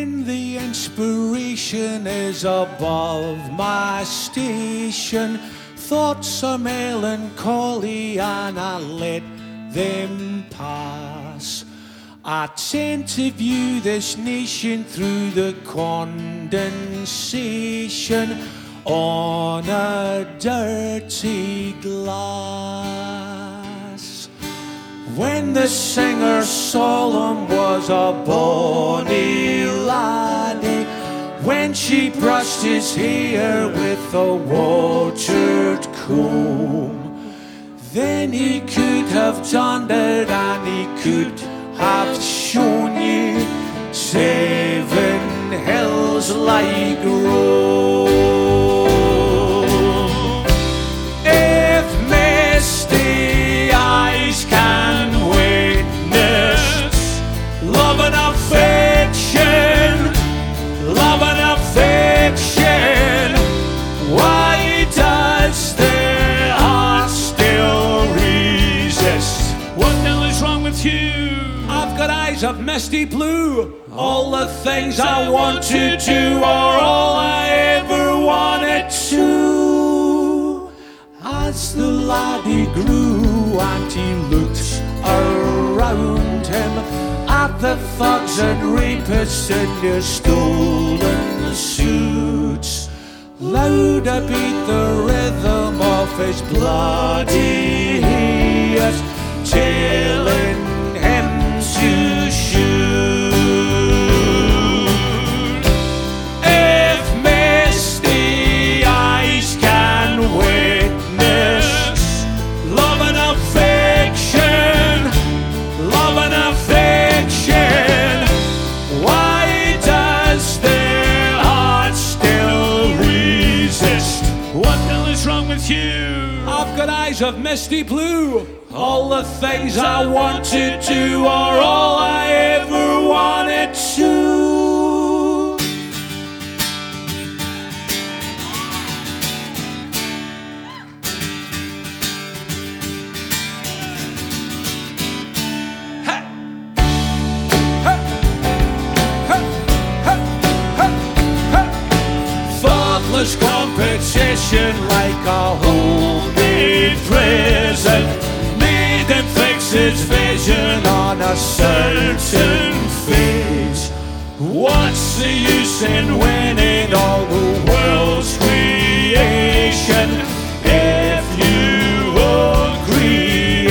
When the inspiration is above my station, thoughts are melancholy and I let them pass. I tend to view this nation through the condensation on a dirty glass. When the singer Solemn was a bonny laddie, when she brushed his hair with a watered comb, then he could have done it and he could have shown you 7 hills like Rome. If misty eyes can witness love and affection, love and affection, why does the heart still resist? What the hell is wrong with you? I've got eyes of misty blue. All the things I want to do are all I ever wanted to. As the laddie grew and he looked around him at the thugs and rapists in their stolen suits, louder beat the rhythm of his bloody ears, telling him to shoot. If misty eyes can witness love and affection, love and affection, why does their heart still resist? What the hell is wrong with you? I've got eyes of misty blue. All the things I want to do are all I ever wanted to. Thoughtless competition like a holy prison made him fix his vision on a certain fate. What's the use in winning all the world's creation if you agree?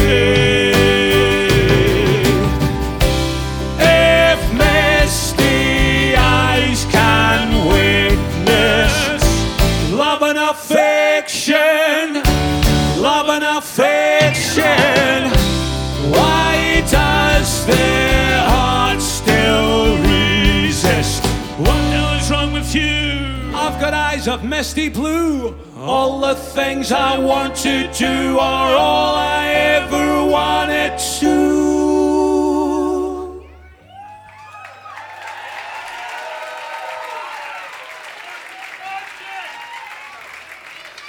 If misty eyes can witness love and affection, love and affection, why does their heart still resist? What the hell is wrong with you? I've got eyes of misty blue. All the things I want to do are